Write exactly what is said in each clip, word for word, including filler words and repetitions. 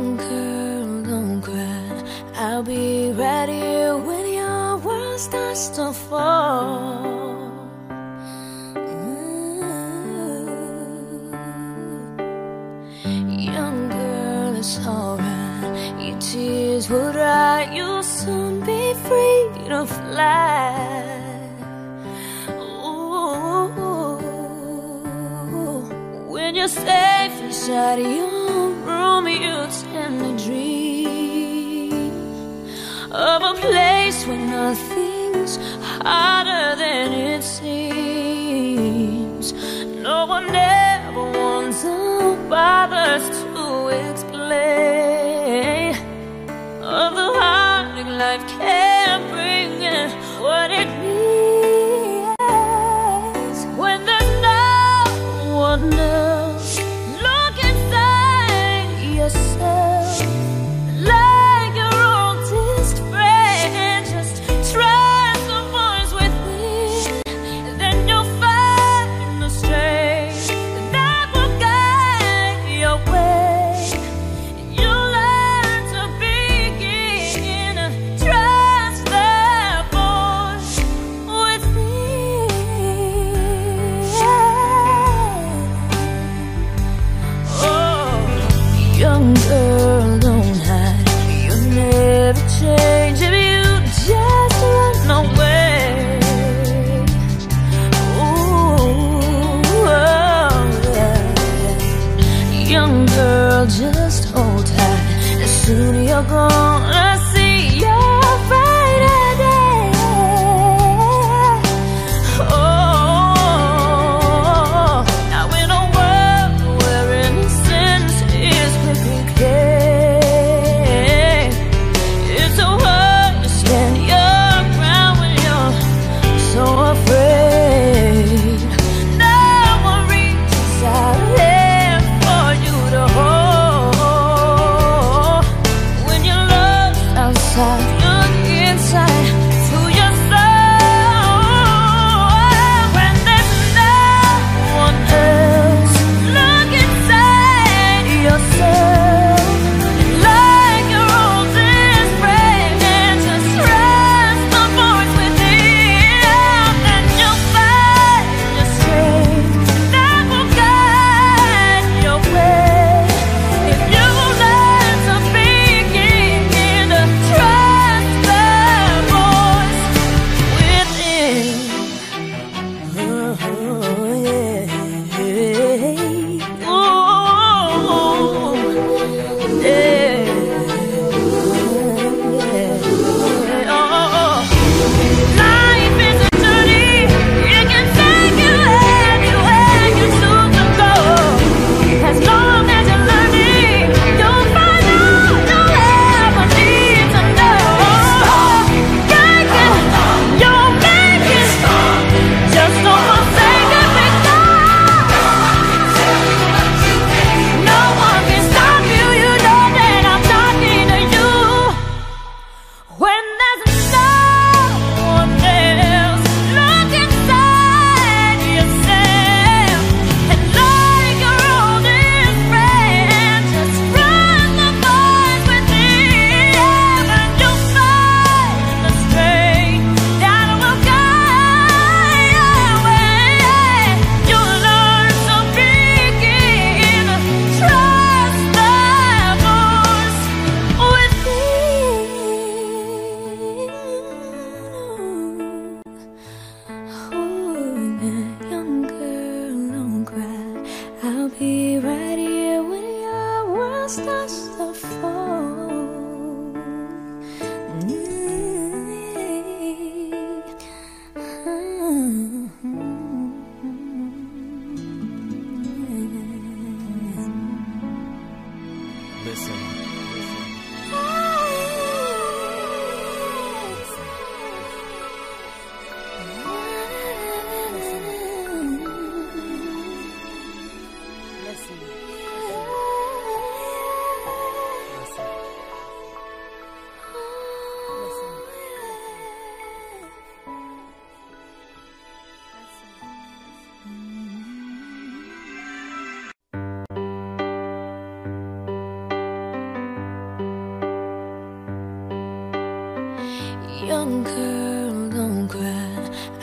Young girl, don't cry. I'll be right here when your world starts to fall. Ooh. Young girl, it's alright. Your tears will dry. You'll soon be free to fly. When you're safe inside your room, you tend to dream of a place where nothing's harder than it seems. No one ever wants or bothers to explain of the heartache life can bring and what it means when there's no one else. Like your oldest friend, just trust the voice within, then you'll find the strength that will guide your way. You'll learn to begin to trust that voice within. Oh, young girl, don't hide. You'll never change if you just run away. Ooh, oh, yeah. Young girl, just hold tight. And soon you're gonna see your brighter day. Oh, now in a world where innocence is quickly claimed, it's so hard to stand your ground when you're so afraid. No one reaches out there for you to hold when you're lost.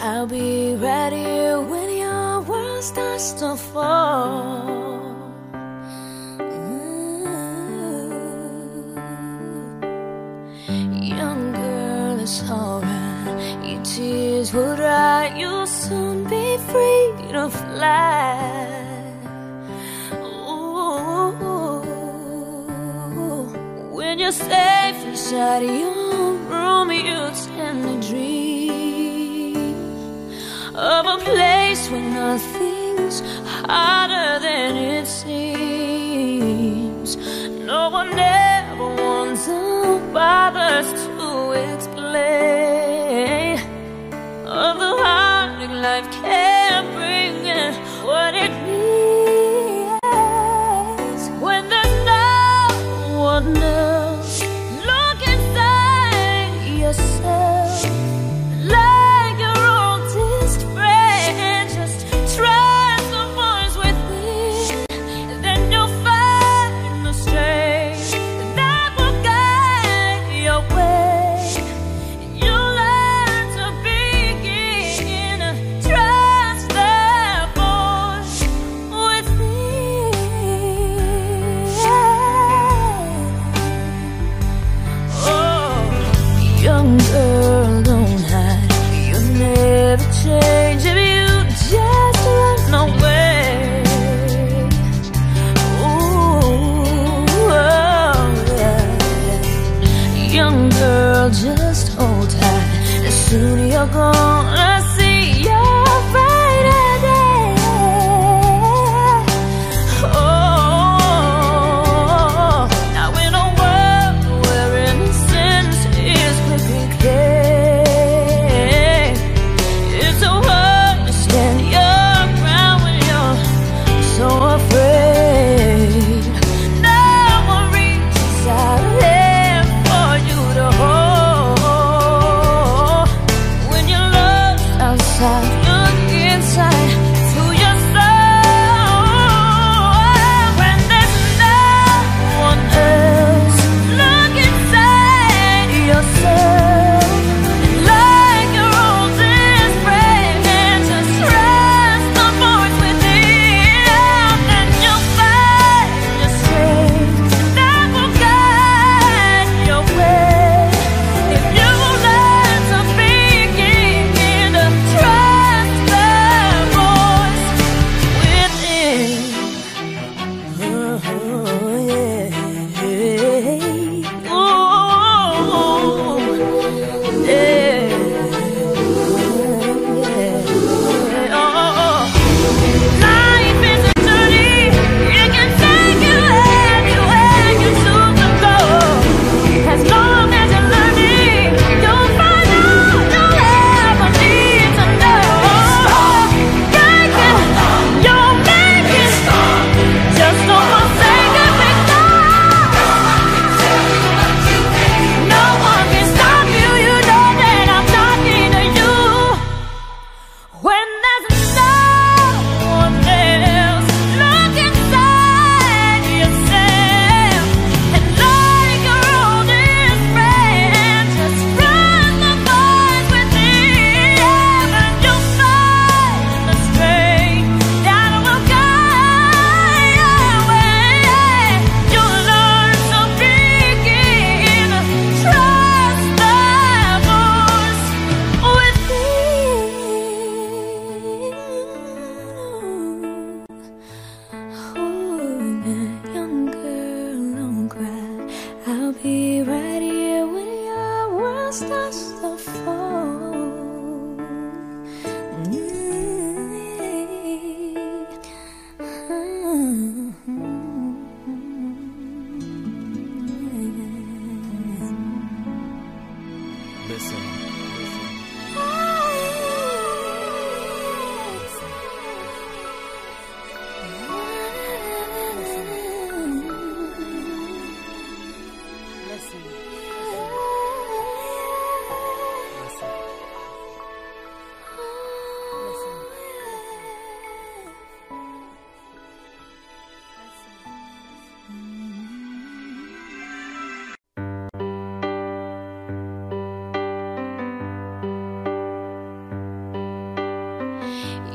I'll be right here when your world starts to fall. Young girl, it's alright. Your tears will dry. You'll soon be free to fly. Ooh, when you're safe inside your room, you tend to dream of a place where nothing's harder than it seems. No one ever wants or bothers to explain of the heartache life can bring and what it means when there's no one else. Look inside yourself like your oldest friend. Just trust the voice within, then you'll find the strength that will guide your way. You'll learn to begin to trust that voice within. Oh, young girl, don't hide. You'll never change if you just run away. Ooh, oh, yeah. Young girl, just hold tight. As soon as you're gonna see your brighter day. Oh, now in a world where innocence is quickly claimed, it's so hard to stand your ground when you're so afraid. No one reaches out there for you to hold when you're lost.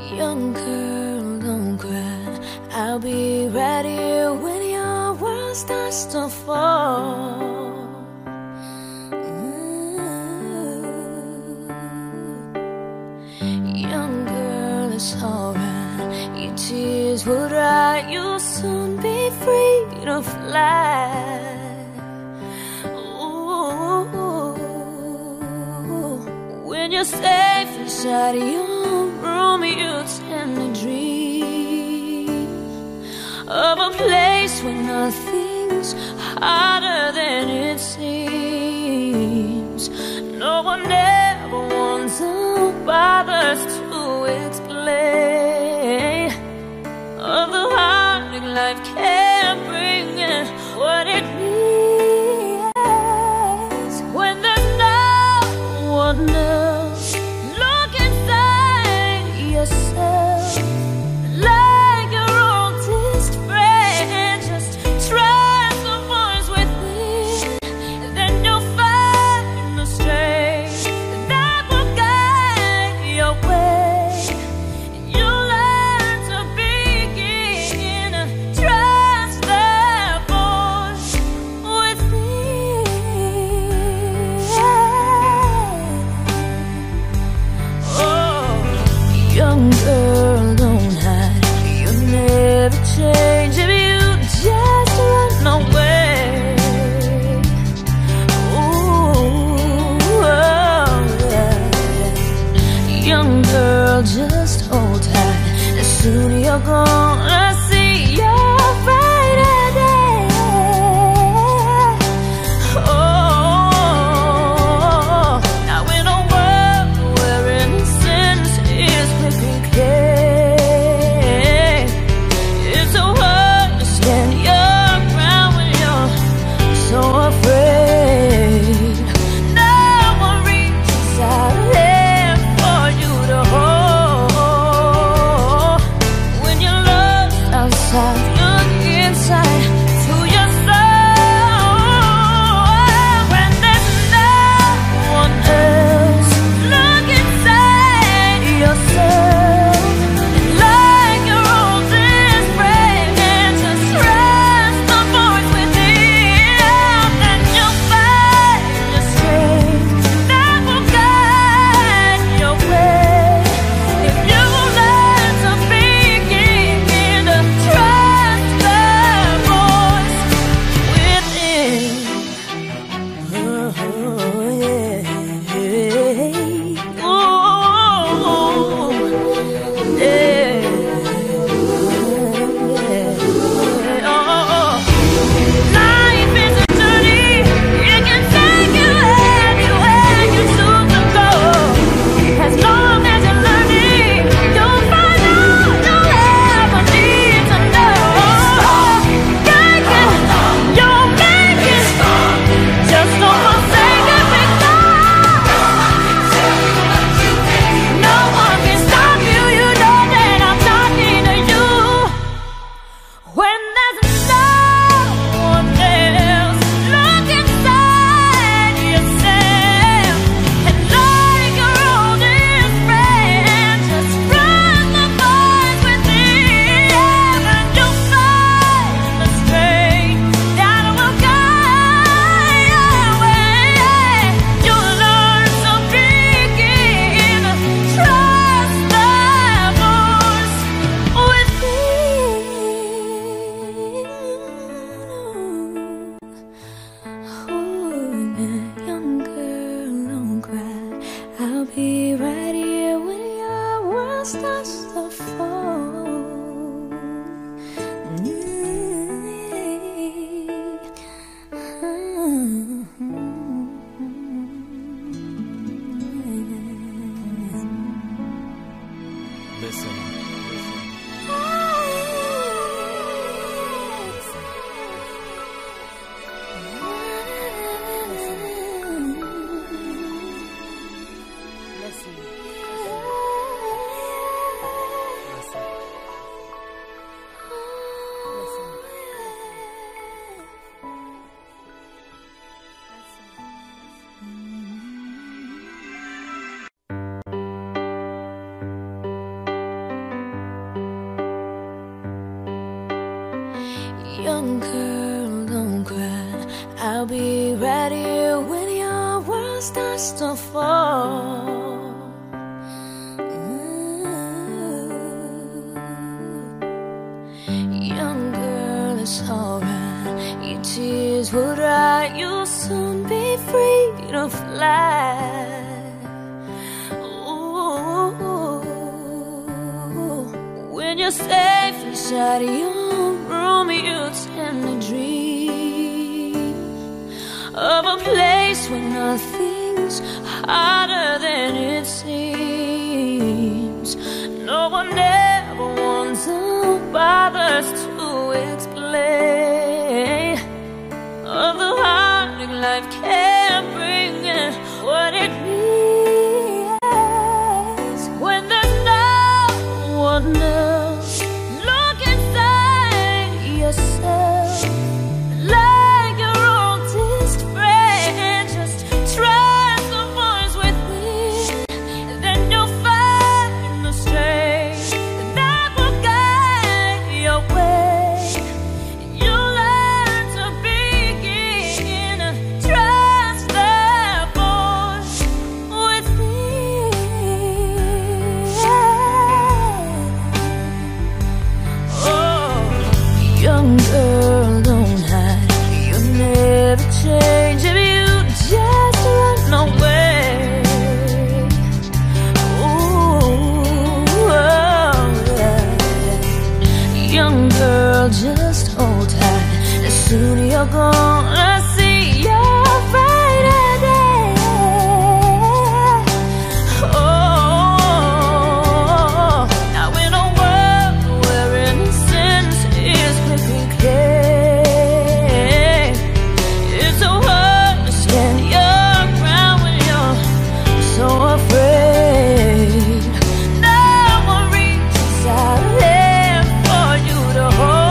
Young girl, don't cry. I'll be right here when your world starts to fall. Ooh. Young girl, it's alright. Your tears will dry. You'll soon be free to fly. Ooh. When you're safe inside your room, you tend to dream of a place where nothing's harder than it seems. No one ever wants or bothers to explain of the heartache life can bring and what it needs. When there's no one else, look inside yourself like your oldest friend. Just trust the voice within, and then you'll find the strength that will guide your way. You'll learn to begin to trust that voice within. Oh, young girl, don't hide. You'll never change if you just run away. Ooh, oh, yeah. Young girl, just hold tight. As soon as you're gonna see your brighter day. Oh, now in a world where innocence is quickly claimed, it's so hard to stand your ground when you're so afraid. No one reaches out there for you to hold. When you're lost outside, look inside to your soul. When there's no one else, look inside yourself like your oldest friend, and just trust the voice within, and you'll find the strength that will guide your way. If you learn to begin to trust the voice within. Oh, yeah. Ooh, yeah. Oh, life is a journey. It can take you anywhere you choose to go. As long as you're learning, you'll find out you'll ever need to know. Make it, you'll make it. Just don't forsake it, because no one can stop you. You know that I'm talking to you. When there's no one else, look inside yourself, and like your oldest friend, just trust the voice within, and you'll find the strength that will guide your way. You'll learn to begin to trust the voice within. Oh, young girl, don't cry. I'll be right here when your world starts to fall. Listen, listen. Listen. Young girl, don't cry. I'll be right here when your world starts to fall. Young girl, it's alright. Your tears will dry. You'll soon be free to fly. Ooh, when you're safe inside your room, you tend to dream of a place where nothing's harder than it seems. No one ever wants or bothers to explain of the heartache life can bring and what it means when there's no one else. Look inside yourself like your oldest friend. Just trust the voice within, and then you'll find the strength that will guide your way. You'll learn to begin to trust that voice within. Oh, young girl, don't hide. You'll never change if you just run away. Ooh, oh, yeah. Young girl, just hold tight. And soon you're gonna see your brighter day. Oh, now in a world where innocence is quickly claimed, it's so hard to stand your ground when you're so afraid. No one reaches out there for you to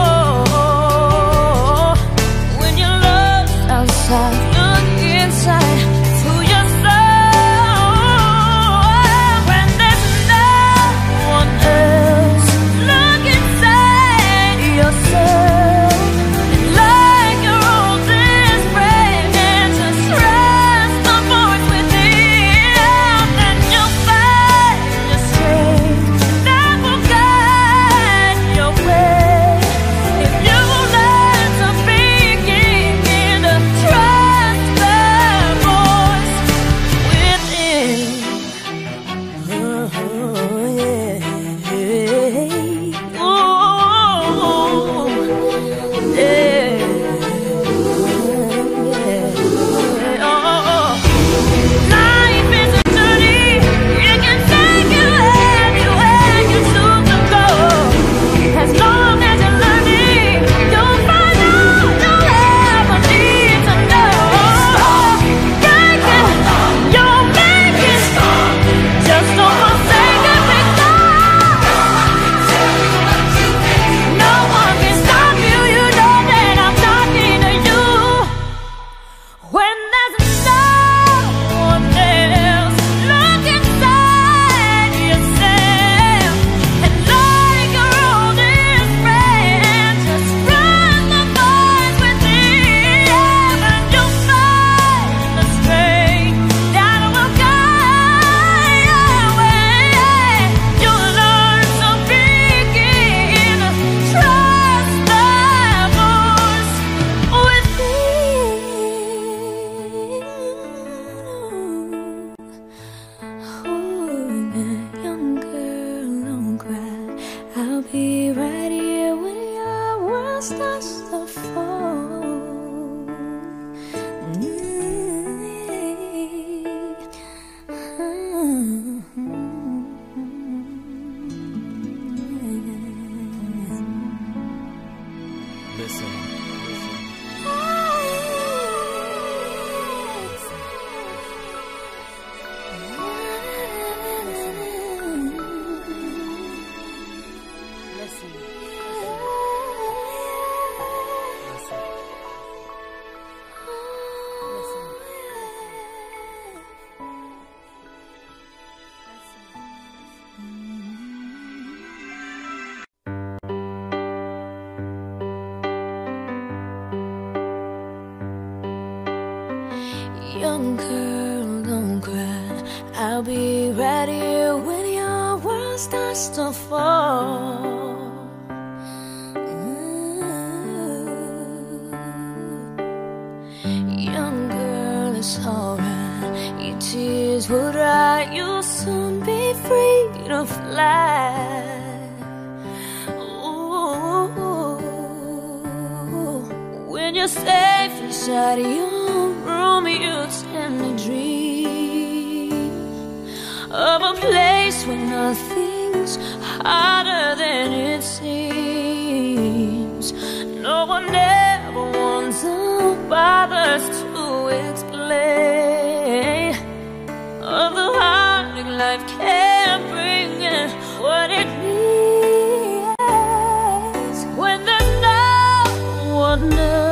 hold. When you're lost outside, look inside to your soul. When there's no one else, look inside yourself like your oldest friend, and just trust the voice within. Then you'll find the strength that will guide your way. If you learn to begin to trust the voice within. Oh, yeah. Ooh, yeah. Yeah. Oh, life is a journey. It can take you anywhere you choose to go. As long as you're learning, you'll find out you'll ever need to know. Make it, you'll make it. Just don't forsake it, because no one can stop you. You know that I'm talking to you. When there's no one else, look inside yourself, and like your oldest friend, just trust the voice within, and you'll find the strength that will guide your way. You'll learn to begin to trust the voice within. Oh, young girl, don't cry. I'll be right here when your world starts to fall. Listen, listen. Listen. girl, don't cry. I'll be right here when your world starts to fall. Ooh. Young girl, it's alright. Your tears will dry. You'll soon be free to fly. When you're safe inside your room, you tend to dream of a place where nothing's harder than it seems. No one ever wants or bothers to explain of the heartache life can bring and what it means when there's no one else.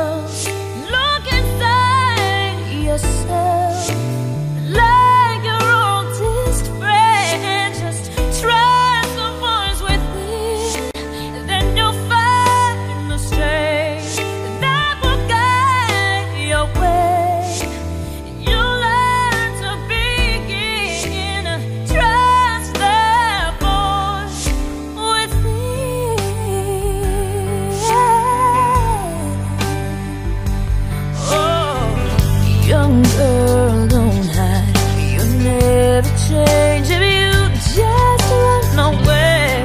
Yourself like your oldest friend. Just trust the voice within, then you'll find the strength that will guide your way. You'll learn to begin to trust that voice within. Young girl, don't hide. You'll never change if you just run away.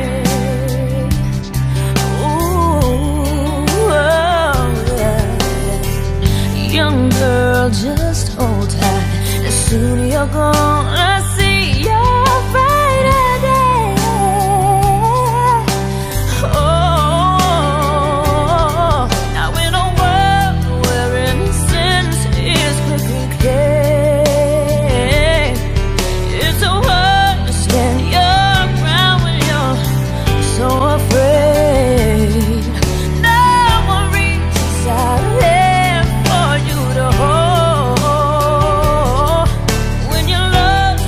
Ooh, oh, yeah. Young girl, just hold tight. As soon as you're gonna see your brighter day. Oh, now in a world where innocence is quickly clear, it's so hard to stand your ground when you're so afraid. No one reaches out there for you to hold when your love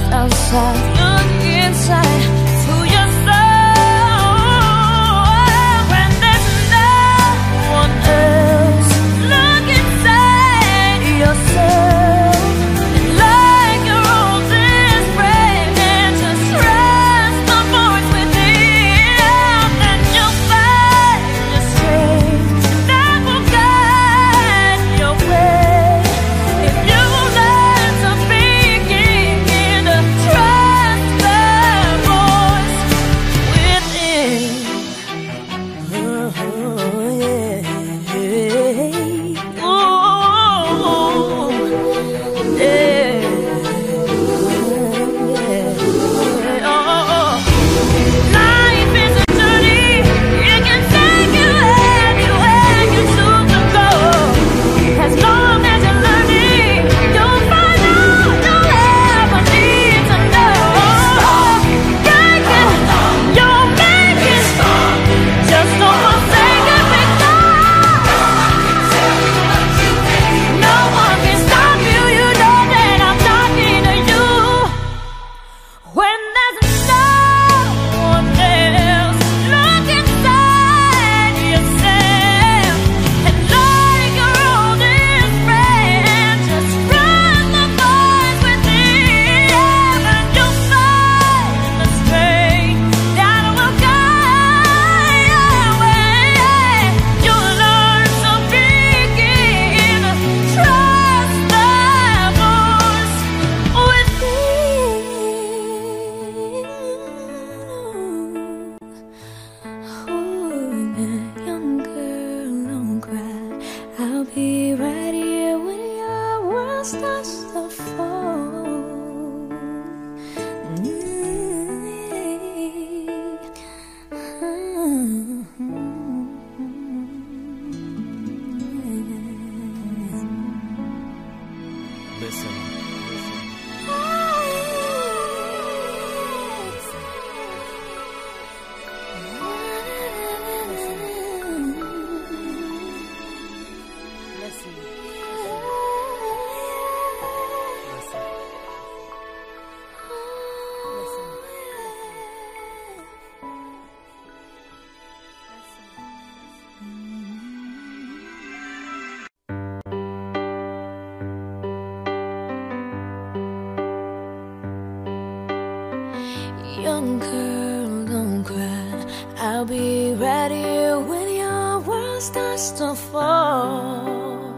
Young girl, don't cry. I'll be right here when your world starts to fall.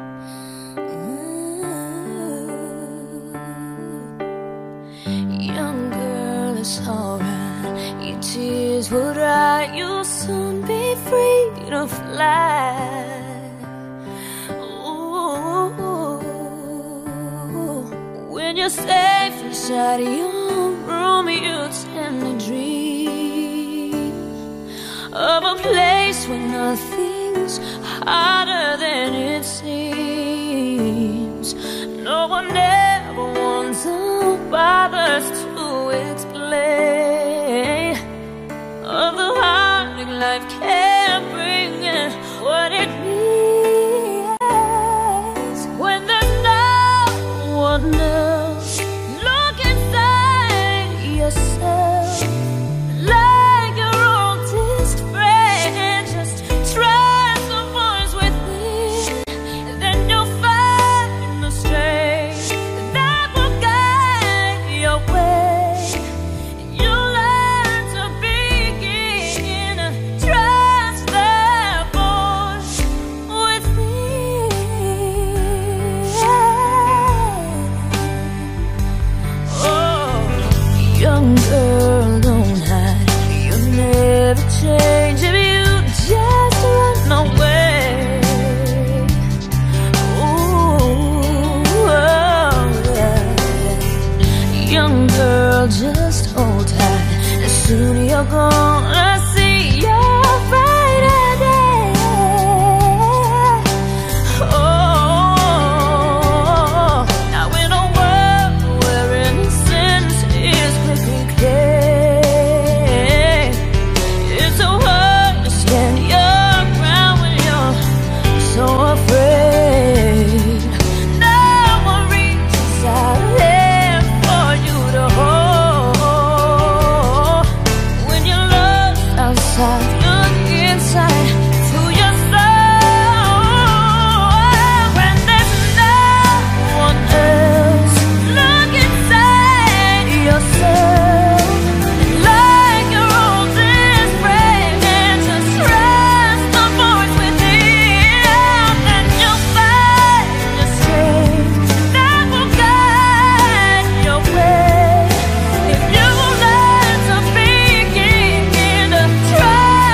Ooh. Young girl, it's alright. Your tears will dry. You'll soon be free to fly. When you're safe inside your room, you tend to dream of a place where nothing's harder than it seems. No one ever wants or bothers to explain of the heartache life can bring and what it means when there's no one else. Yourself like your oldest friend. Just trust the voice within, and then you'll find the strength that will guide your way. You'll learn to begin to trust that voice within. Young girl, don't hide. You'll never change if you just run away. Ooh, oh, yeah. Young girl, just hold tight. As soon as you're gonna see your brighter day. Oh, now in a world where innocence is quickly clear, it's so hard to stand your ground when you're so afraid. No one reaches out there for you to hold. When you're lost outside, look inside to your soul. When there's no one else, look inside yourself like your oldest friend, and just trust the voice within, and you'll find the strength that will guide your way. If you learn to begin to trust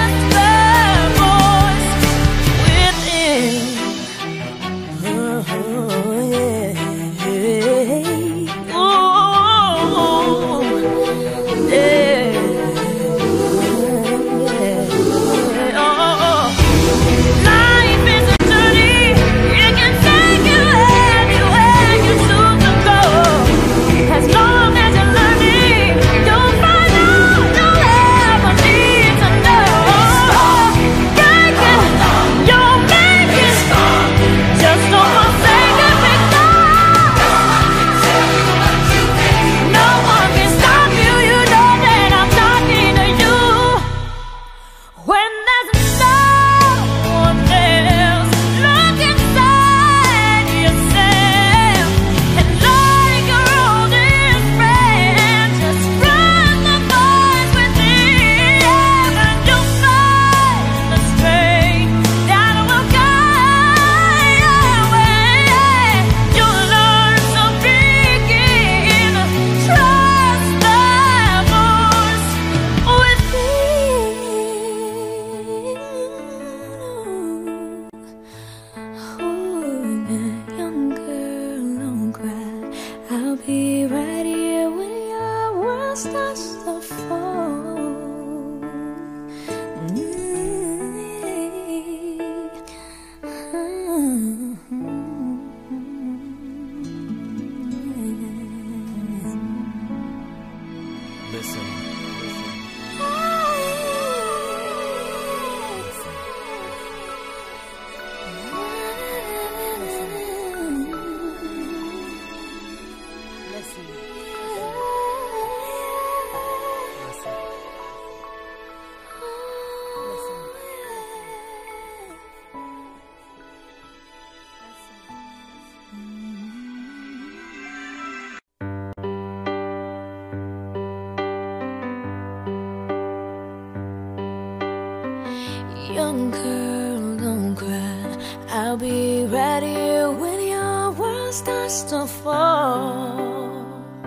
Young girl, don't cry. I'll be right here when your world starts to fall.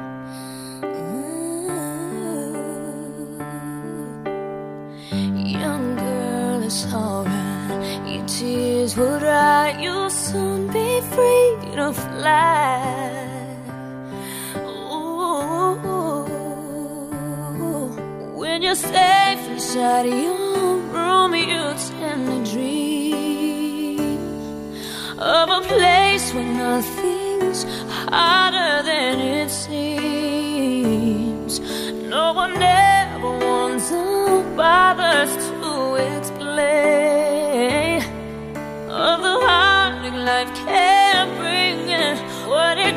Ooh. Young girl, it's alright. Your tears will dry. You'll soon be free to fly. When you're safe inside your room, you tend to dream of a place where nothing's harder than it seems. No one ever wants or bothers to explain of the heartache life can bring and what it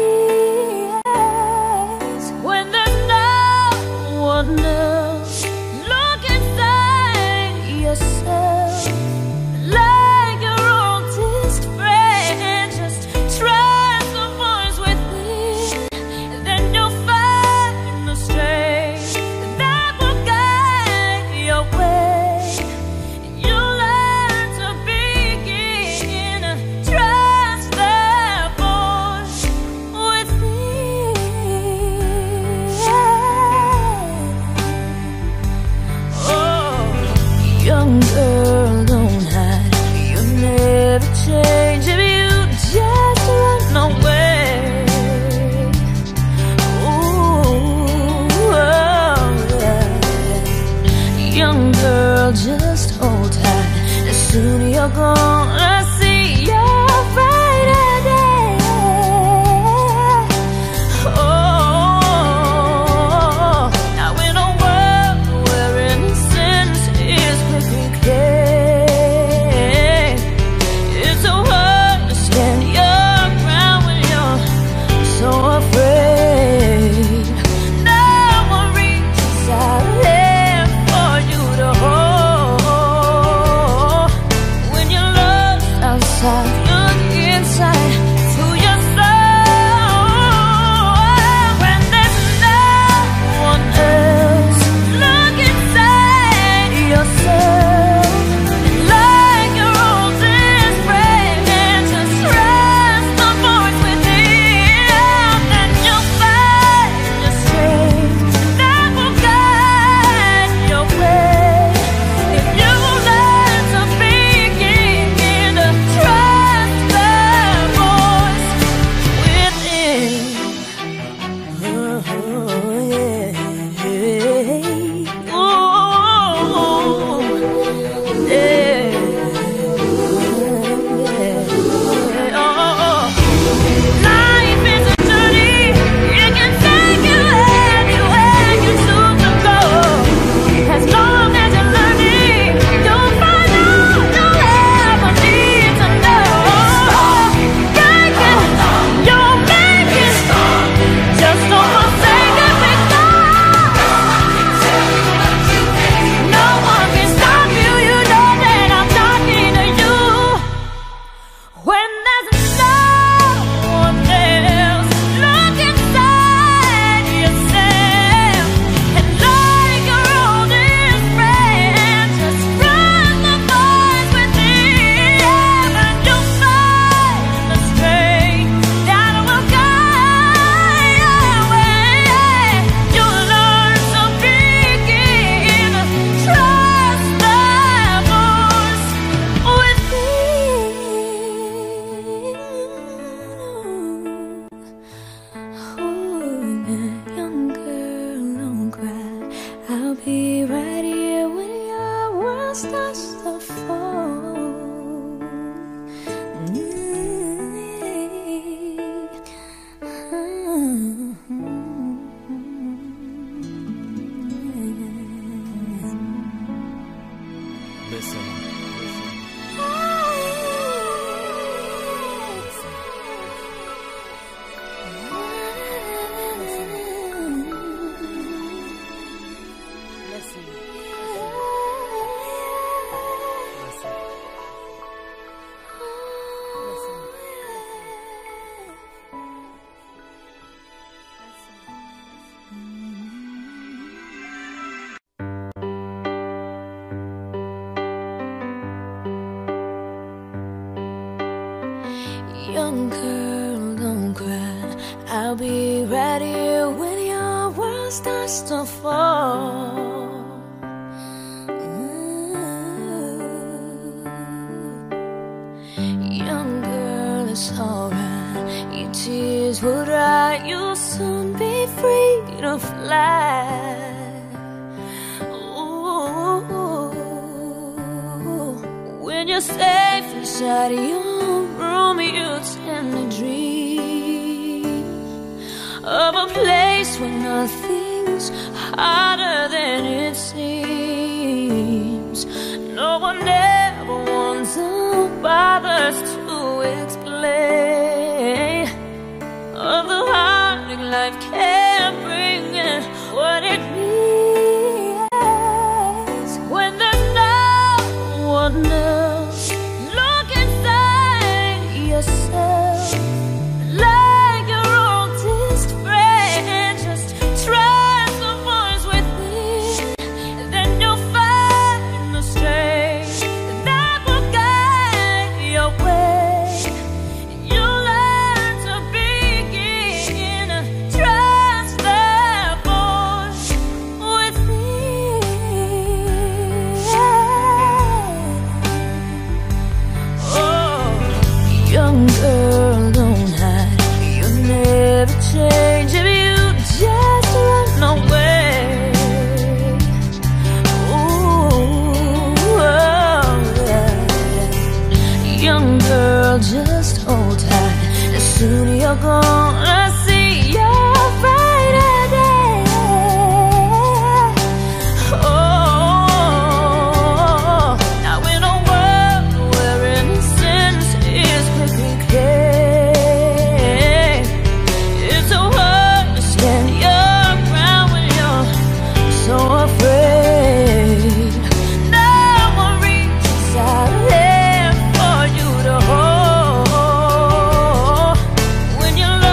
means when there's no one else. Yourself like your oldest friend. Just trust the voice within, and then you'll find the strength that will guide your way. You'll learn to begin to trust that voice within. Oh, young girl, don't hide. You'll never change if you just run away. Ooh, oh, yeah. Young girl, just hold tight. As soon as you're gonna see your brighter day. Oh, now in a world where innocence is quickly claimed, it's so hard to stand your ground when you're so afraid. No one reaches out there for you to hold. When you're lost outside, look inside to your soul. When there's no one else, look inside yourself. Like your oldest friend, and just trust the voice within, and you'll find the strength that will guide your way. If you learn to begin to trust the voice within. Oh, yeah. Ooh, yeah. Life is a journey, it can take you anywhere you choose to go. As long as you're learning, you'll find out you'll ever need to know. Make it, you'll make it. Just don't forsake it because no one can stop you. You know that I'm talking to you. When there's no one else, look inside yourself. And like your oldest friend, just trust the voice within, and you'll find the strength that will guide your way. You'll learn to begin to trust the voice within. Young girl, don't cry. I'll be right here when your world starts to fall. Listen, listen. Listen. Young girl, don't cry. I'll be right here when your world starts to fall. Ooh. Young girl, it's alright. Your tears will dry. You'll soon be free to fly. When you're safe inside your room, you tend to dream of a place where nothing's harder than it seems. No one ever wants or bothers to explain of the heartache life can bring and what it means when there's no one else. Look inside yourself like your oldest friend. Just trust the voice within, then you'll find the strength that will guide your way. You'll learn to begin to trust that voice within. Oh, young girl, don't hide. You'll never change if you just run away. Ooh, oh, yeah. Young girl, just hold tight. The sooner you're gonna see your brighter day. Oh, now in a world where innocence is quickly claimed, it's so hard to stand your ground when you're so afraid. No one reaches out there for you to hold when you're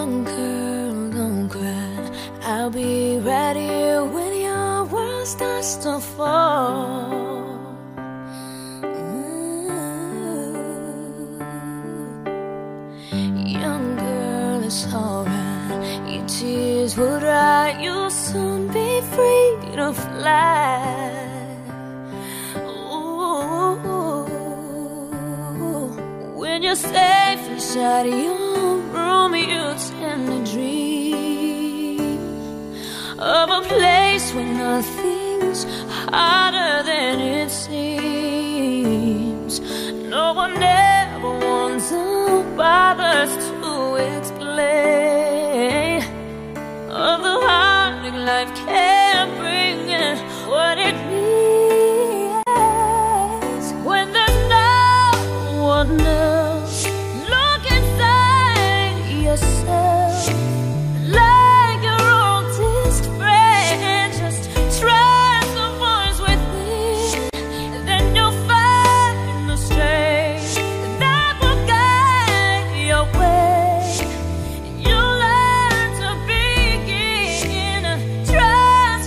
Young girl, don't cry. I'll be right here when your world starts to fall. Ooh. Young girl, it's alright. Your tears will dry. You'll soon be free to fly. When you're safe inside your room, you tend to dream of a place where nothing's harder than it seems. No one ever wants or bothers to explain of the heartache life can bring and what it needs. When there's no one else, look inside yourself like your oldest friend. Just trust the voice within, and then you'll find the strength that will guide your way. You'll learn to begin. Trust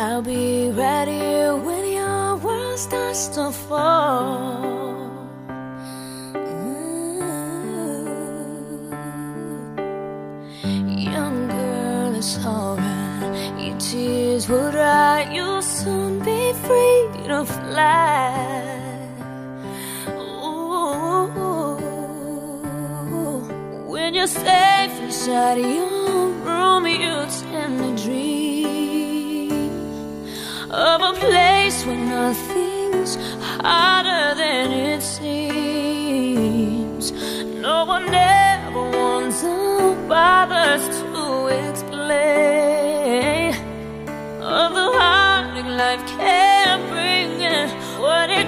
I'll be ready when your world starts to fall. Young girl, it's alright. Your tears will dry. You'll soon be free to fly. Ooh, when you're safe inside your room, you tend to dream of a place where nothing's harder than it seems. No one ever wants or bothers to explain of the heartache life can bring and what it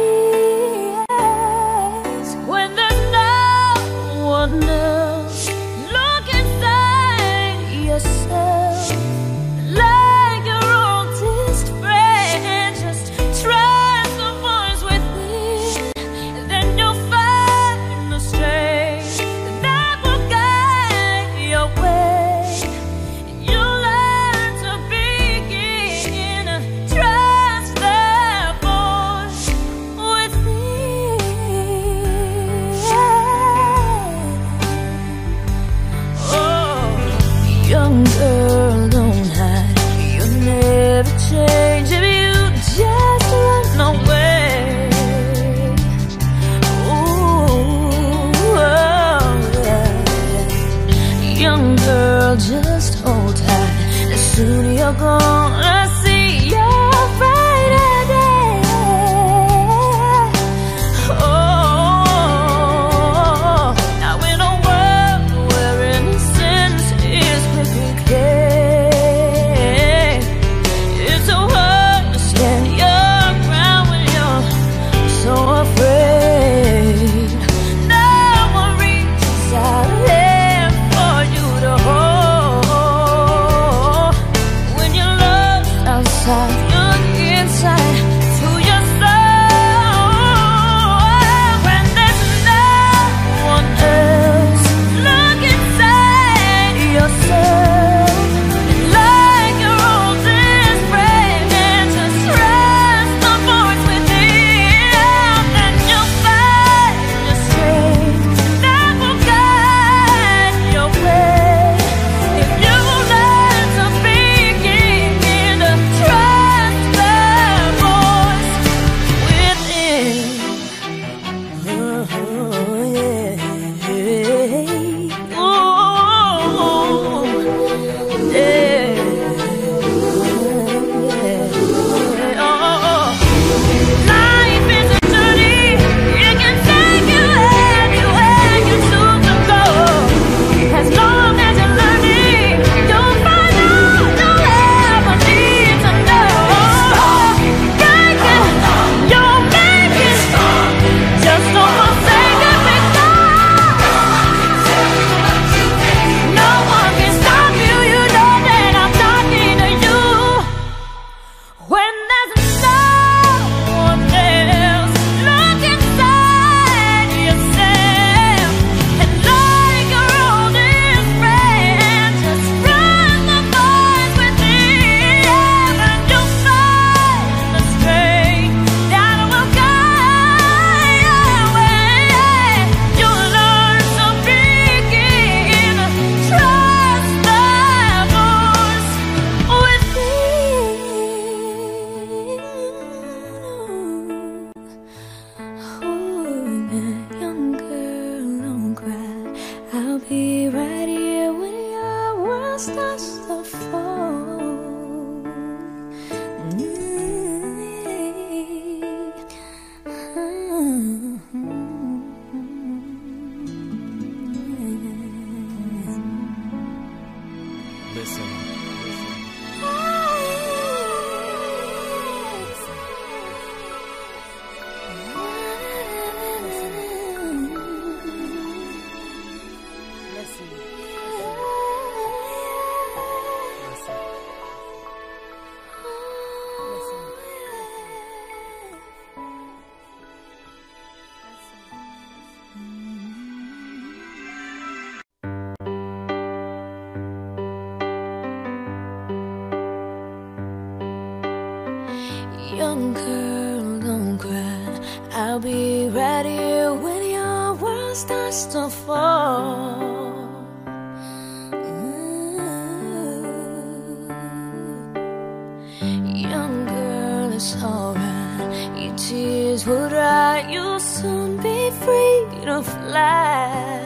means when there's no one else. Look inside yourself like your oldest friend. Just trust the voice within, and then you'll find the strength that will guide your way. You'll learn to begin to trust that voice within. Oh, young girl, don't hide. You'll never change if you just run away. Ooh, oh, yeah. Young girl, just hold tight. And soon you're gonna see your brighter day. Oh, now in a world where innocence is quickly claimed, it's so hard to stand your ground when you're so afraid. No one reaches out a hand for you to hold when you're lost. Young girl, don't cry. I'll be right here when your world starts to fall. Ooh. Young girl, it's alright. Your tears will dry. You'll soon be free to fly.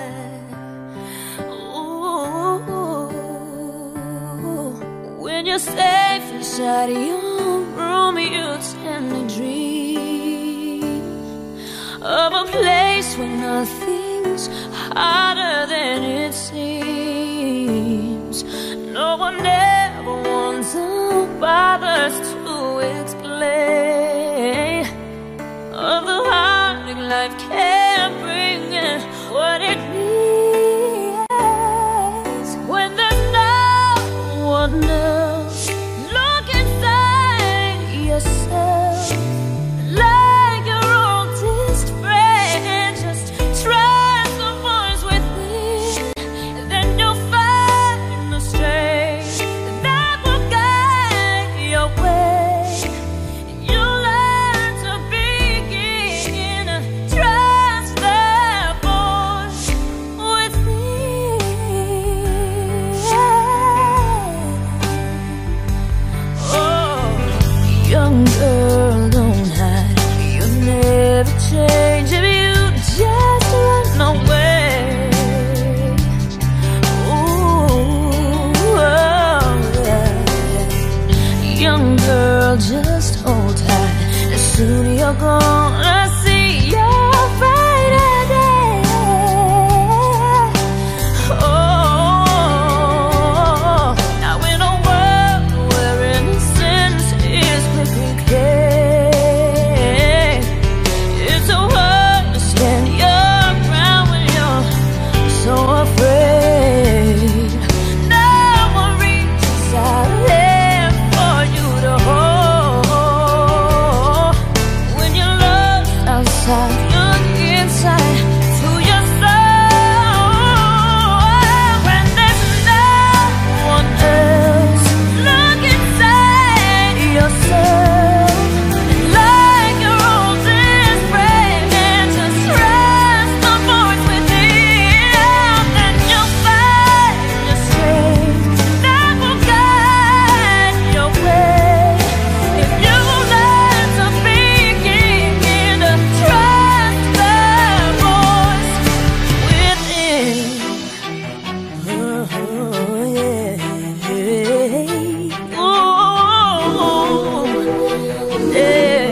When you're safe inside your room, you tend to dream of a place where nothing's harder than it seems. No one ever wants or bothers to explain of the heartache life can bring and what it means when there's no one else. Like your oldest friend, just trust the voice within. Then you'll find the strength that will guide your way. You'll learn to begin to trust that voice within. Oh, young girl, don't hide. You'll never change if you just run away. Ooh, oh, yeah. Young girl, just hold tight. As soon as you're gonna see your brighter day. Oh, now in a world where innocence is quickly clear, it's so hard to stand your ground when you're so afraid. No one reaches out there for you to hold. When you're lost outside, look inside to your soul. When there's no one else, look inside yourself. Like your oldest friend, and just trust the voice within. Then you'll find the strength that will guide your way. If you learn to begin to trust the voice within. Oh, yeah. Ooh, yeah.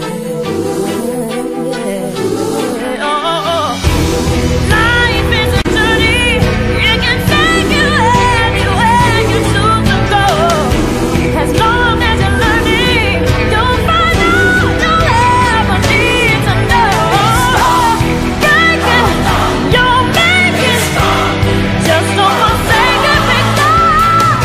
Life is a journey, it can take you anywhere you choose to go. As long as you're learning, you'll find out you'll ever need to know. Breaking, you'll make it. Just don't forsake it because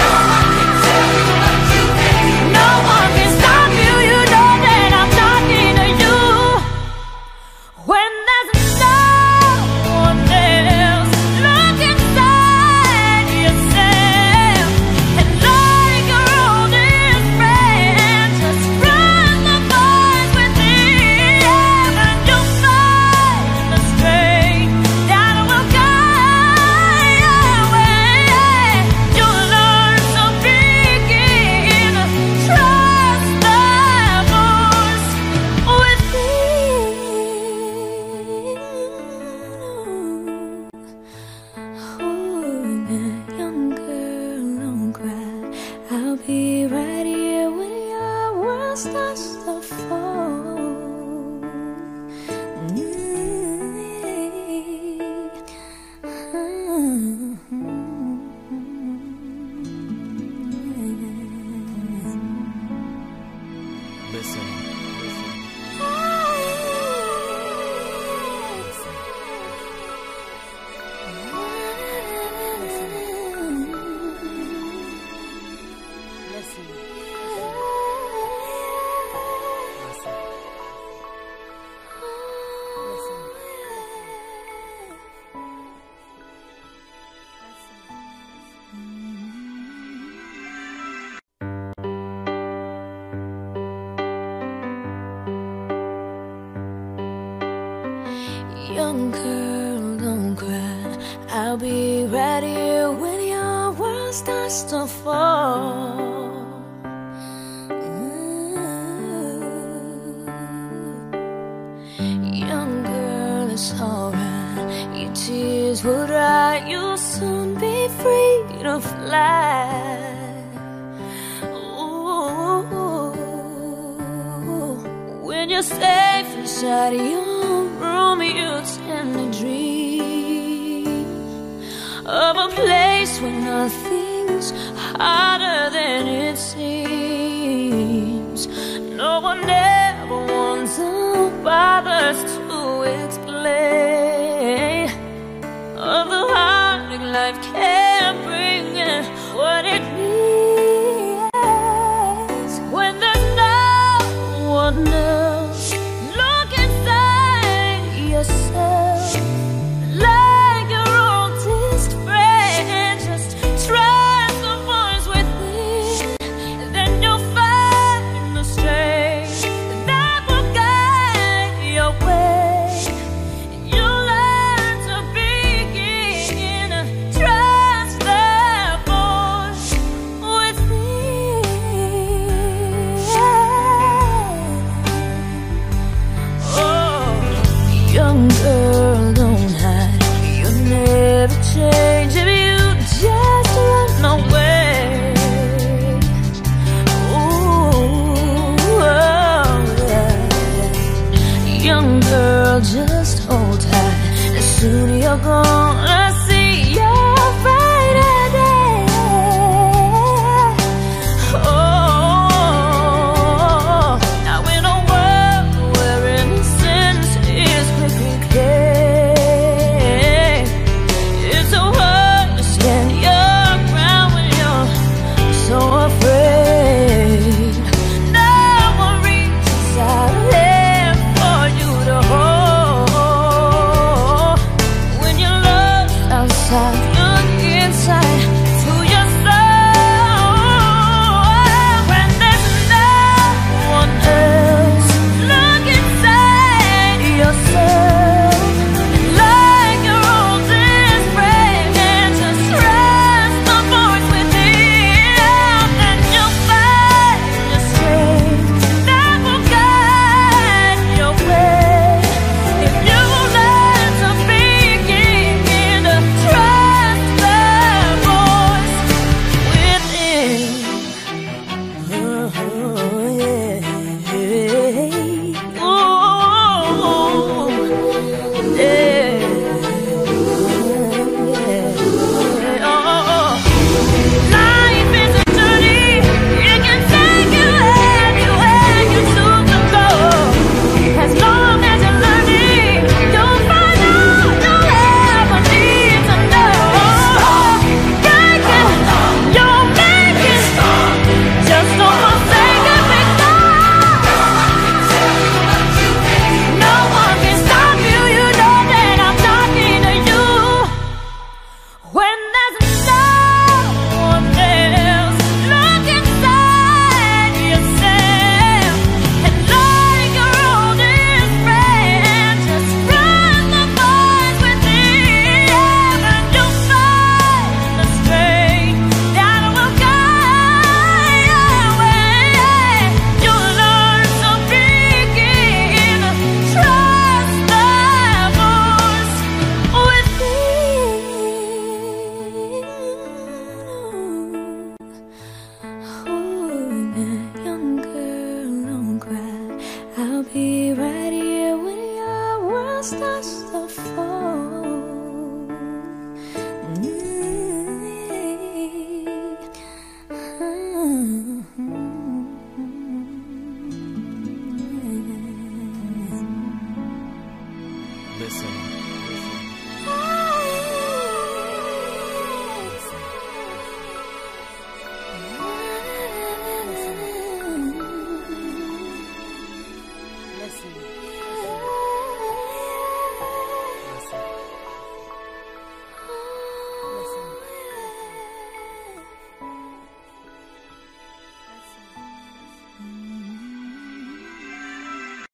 no one can stop you. You know that I'm talking to you. When there's no one else, look inside yourself. And like your oldest friend, just trust the voice within. And you'll find the strength that will guide your way. You'll learn to begin to trust the voice within. Oh, young girl, don't cry. I'll be right here when your world starts to fall. Listen, listen. Listen. Young girl, don't cry. I'll be right here when your world starts to fall. Ooh. Young girl, it's alright. Your tears will dry. You'll soon be free to fly. When you're safe inside your room, you tend to dream of a place where nothing's harder